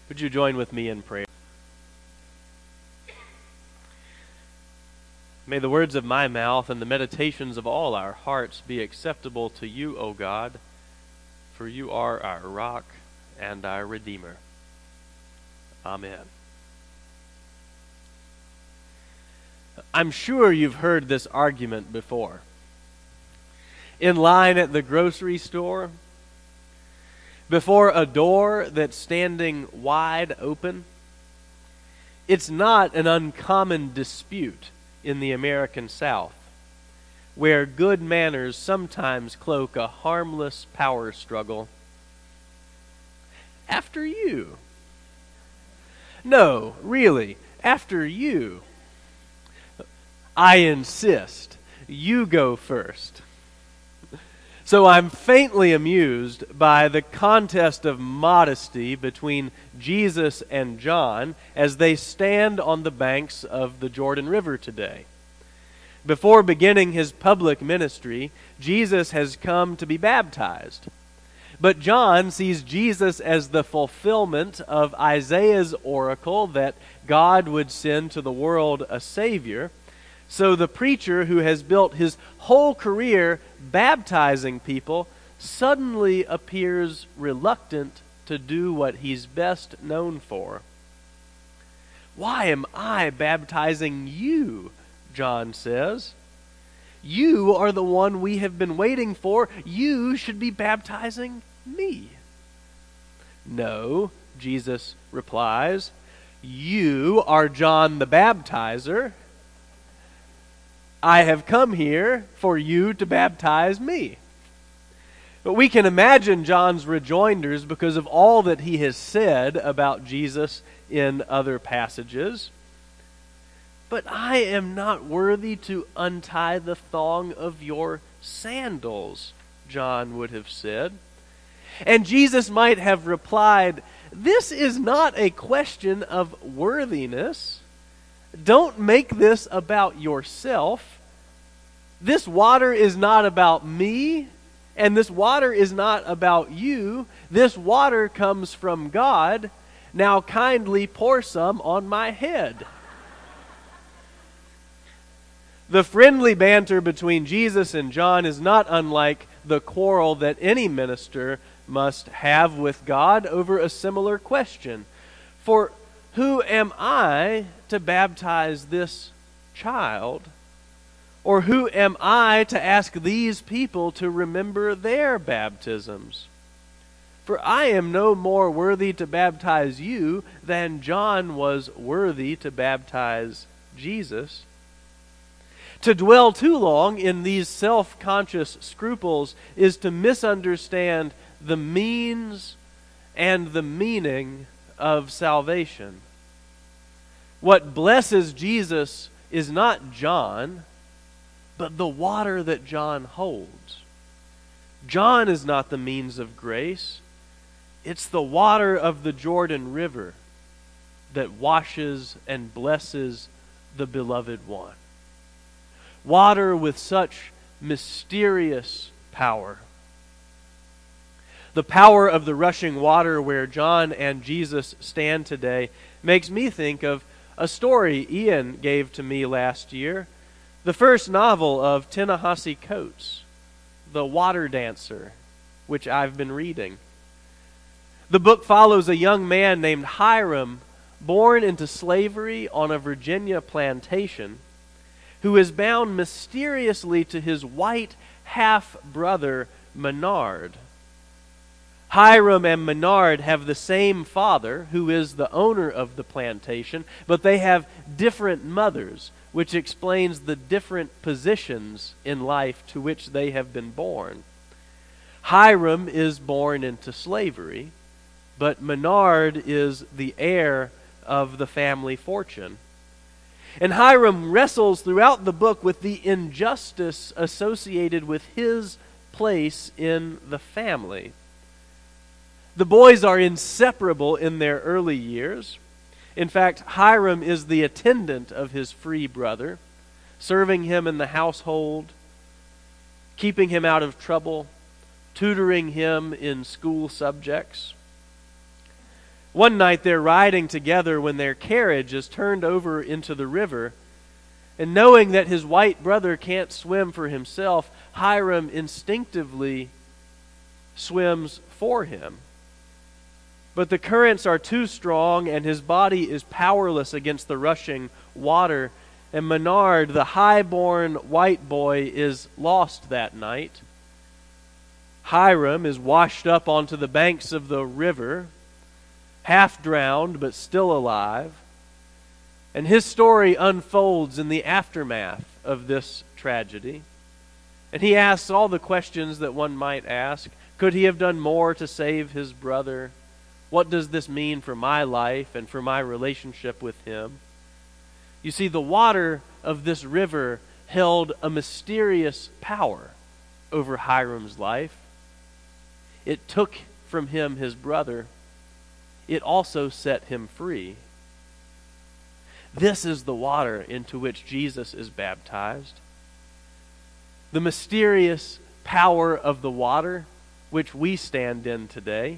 Would you join with me in prayer? May the words of my mouth and the meditations of all our hearts be acceptable to you, O God, for you are our rock and our Redeemer. Amen. I'm sure you've heard this argument before. In line at the grocery store, before a door that's standing wide open. It's not an uncommon dispute in the American South, where good manners sometimes cloak a harmless power struggle. After you. No, really, after you. I insist. You go first. So I'm faintly amused by the contest of modesty between Jesus and John as they stand on the banks of the Jordan River today. Before beginning his public ministry, Jesus has come to be baptized. But John sees Jesus as the fulfillment of Isaiah's oracle that God would send to the world a Savior. So the preacher who has built his whole career baptizing people suddenly appears reluctant to do what he's best known for. Why am I baptizing you? John says. You are the one we have been waiting for. You should be baptizing me. No, Jesus replies. You are John the Baptizer. I have come here for you to baptize me. But we can imagine John's rejoinders because of all that he has said about Jesus in other passages. But I am not worthy to untie the thong of your sandals, John would have said. And Jesus might have replied, this is not a question of worthiness. Don't make this about yourself. This water is not about me, and this water is not about you. This water comes from God. Now kindly pour some on my head. The friendly banter between Jesus and John is not unlike the quarrel that any minister must have with God over a similar question. For who am I to baptize this child? Or who am I to ask these people to remember their baptisms? For I am no more worthy to baptize you than John was worthy to baptize Jesus. To dwell too long in these self-conscious scruples is to misunderstand the means and the meaning of salvation. What blesses Jesus is not John, but the water that John holds. John is not the means of grace. It's the water of the Jordan River that washes and blesses the beloved one. Water with such mysterious power. The power of the rushing water where John and Jesus stand today makes me think of a story Ian gave to me last year. The first novel of Ta-Nehisi Coates, The Water Dancer, which I've been reading. The book follows a young man named Hiram, born into slavery on a Virginia plantation, who is bound mysteriously to his white half-brother, Menard. Hiram and Menard have the same father, who is the owner of the plantation, but they have different mothers, which explains the different positions in life to which they have been born. Hiram is born into slavery, but Menard is the heir of the family fortune. And Hiram wrestles throughout the book with the injustice associated with his place in the family. The boys are inseparable in their early years. In fact, Hiram is the attendant of his free brother, serving him in the household, keeping him out of trouble, tutoring him in school subjects. One night they're riding together when their carriage is turned over into the river, and knowing that his white brother can't swim for himself, Hiram instinctively swims for him. But the currents are too strong, and his body is powerless against the rushing water, and Menard, the high-born white boy, is lost that night. Hiram is washed up onto the banks of the river, half drowned but still alive. And his story unfolds in the aftermath of this tragedy. And he asks all the questions that one might ask. Could he have done more to save his brother? What does this mean for my life and for my relationship with him? You see, the water of this river held a mysterious power over Hiram's life. It took from him his brother. It also set him free. This is the water into which Jesus is baptized. The mysterious power of the water which we stand in today.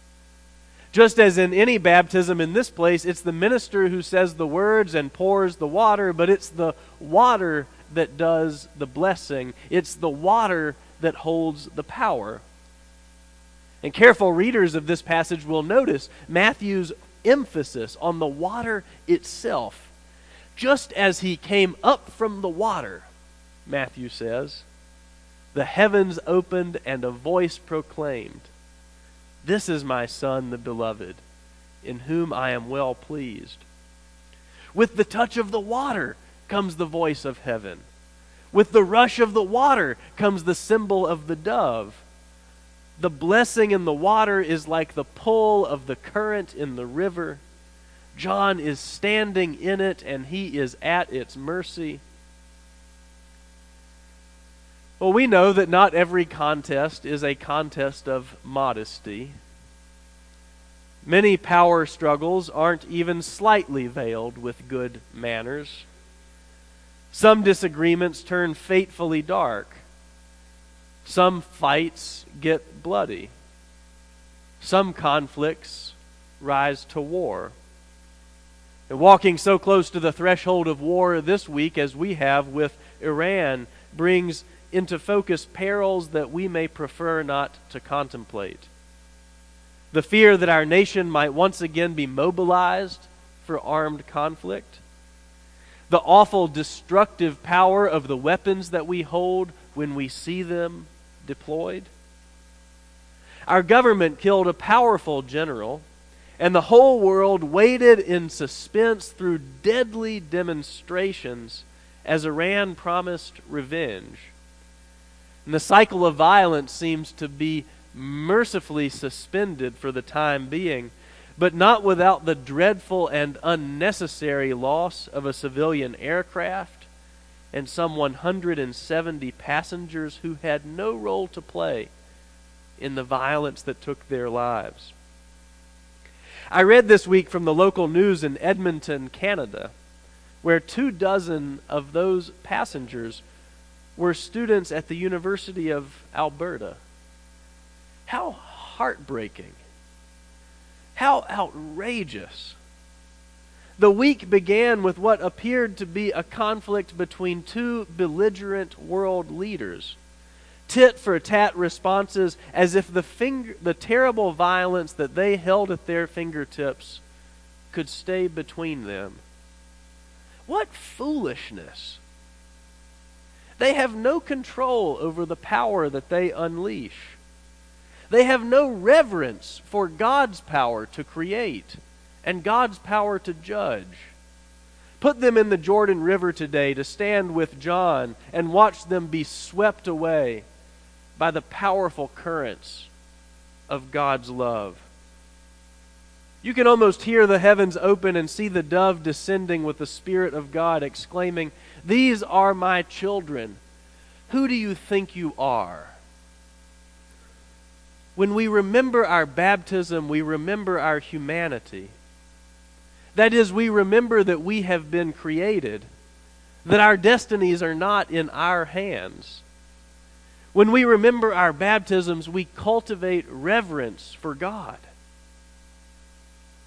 Just as in any baptism in this place, it's the minister who says the words and pours the water, but it's the water that does the blessing. It's the water that holds the power. And careful readers of this passage will notice Matthew's emphasis on the water itself. Just as he came up from the water, Matthew says, the heavens opened and a voice proclaimed, "This is my Son, the beloved, in whom I am well pleased." With the touch of the water comes the voice of heaven. With the rush of the water comes the symbol of the dove. The blessing in the water is like the pull of the current in the river. John is standing in it, and he is at its mercy. Well, we know that not every contest is a contest of modesty. Many power struggles aren't even slightly veiled with good manners. Some disagreements turn fatefully dark. Some fights get bloody. Some conflicts rise to war. And walking so close to the threshold of war this week as we have with Iran brings into focus perils that we may prefer not to contemplate. The fear that our nation might once again be mobilized for armed conflict. The awful destructive power of the weapons that we hold when we see them deployed. Our government killed a powerful general, and the whole world waited in suspense through deadly demonstrations as Iran promised revenge. And the cycle of violence seems to be mercifully suspended for the time being, but not without the dreadful and unnecessary loss of a civilian aircraft and some 170 passengers who had no role to play in the violence that took their lives. I read this week from the local news in Edmonton, Canada, where 24 of those passengers were students at the University of Alberta. How heartbreaking. How outrageous. The week began with what appeared to be a conflict between two belligerent world leaders. Tit-for-tat responses as if the terrible violence that they held at their fingertips could stay between them. What foolishness. They have no control over the power that they unleash. They have no reverence for God's power to create and God's power to judge. Put them in the Jordan River today to stand with John and watch them be swept away by the powerful currents of God's love. You can almost hear the heavens open and see the dove descending with the Spirit of God, exclaiming, "These are my children. Who do you think you are?" When we remember our baptism, we remember our humanity. That is, we remember that we have been created, that our destinies are not in our hands. When we remember our baptisms, we cultivate reverence for God.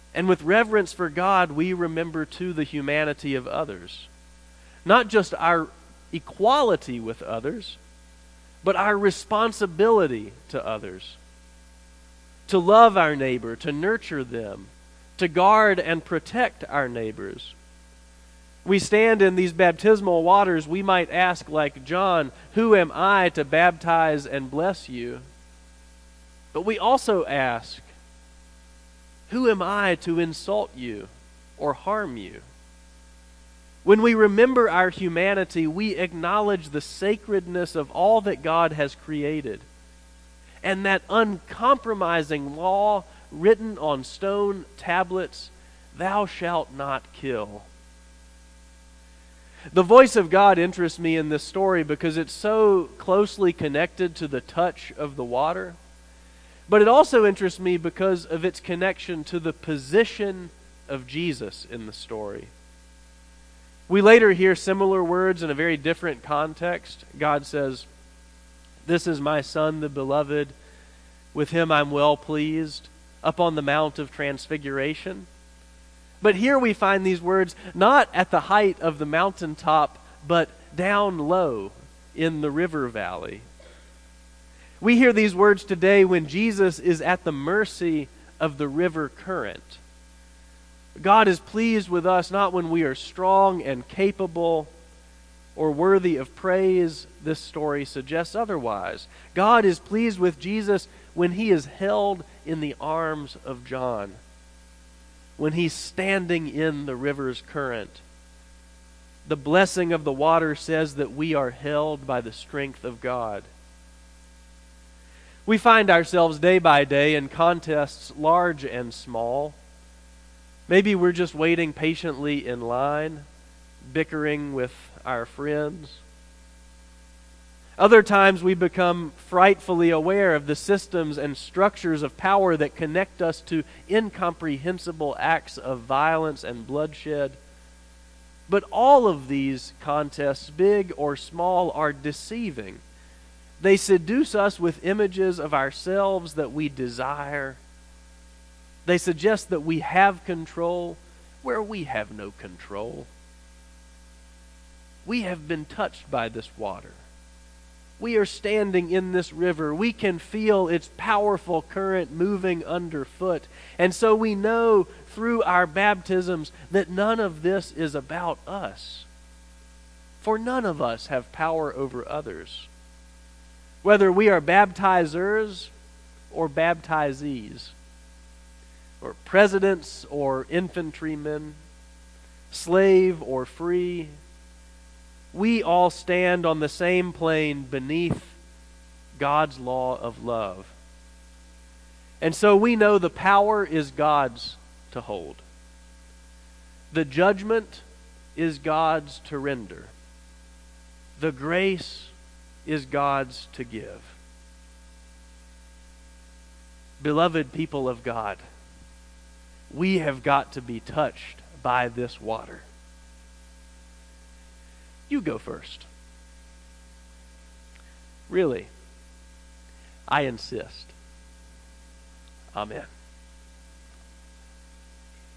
And with reverence for God, we remember too the humanity of others. Not just our equality with others, but our responsibility to others. To love our neighbor, to nurture them, to guard and protect our neighbors. We stand in these baptismal waters, we might ask like John, "Who am I to baptize and bless you?" But we also ask, "Who am I to insult you or harm you?" When we remember our humanity, we acknowledge the sacredness of all that God has created, and that uncompromising law written on stone tablets, "Thou shalt not kill." The voice of God interests me in this story because it's so closely connected to the touch of the water. But it also interests me because of its connection to the position of Jesus in the story. We later hear similar words in a very different context. God says, "This is my Son, the beloved. With him I'm well pleased," up on the Mount of Transfiguration. But here we find these words not at the height of the mountaintop, but down low in the river valley. We hear these words today when Jesus is at the mercy of the river current. God is pleased with us not when we are strong and capable or worthy of praise. This story suggests otherwise. God is pleased with Jesus when he is held in the arms of John, when he's standing in the river's current. The blessing of the water says that we are held by the strength of God. We find ourselves day by day in contests large and small. Maybe we're just waiting patiently in line, bickering with our friends. Other times we become frightfully aware of the systems and structures of power that connect us to incomprehensible acts of violence and bloodshed. But all of these contests, big or small, are deceiving. They seduce us with images of ourselves that we desire. They suggest that we have control where we have no control. We have been touched by this water. We are standing in this river. We can feel its powerful current moving underfoot. And so we know through our baptisms that none of this is about us. For none of us have power over others. Whether we are baptizers or baptizees, or presidents or infantrymen, slave or free, we all stand on the same plane beneath God's law of love. And so we know the power is God's to hold. The judgment is God's to render. The grace is God's to give. Beloved people of God, we have got to be touched by this water. You go first. Really, I insist. Amen.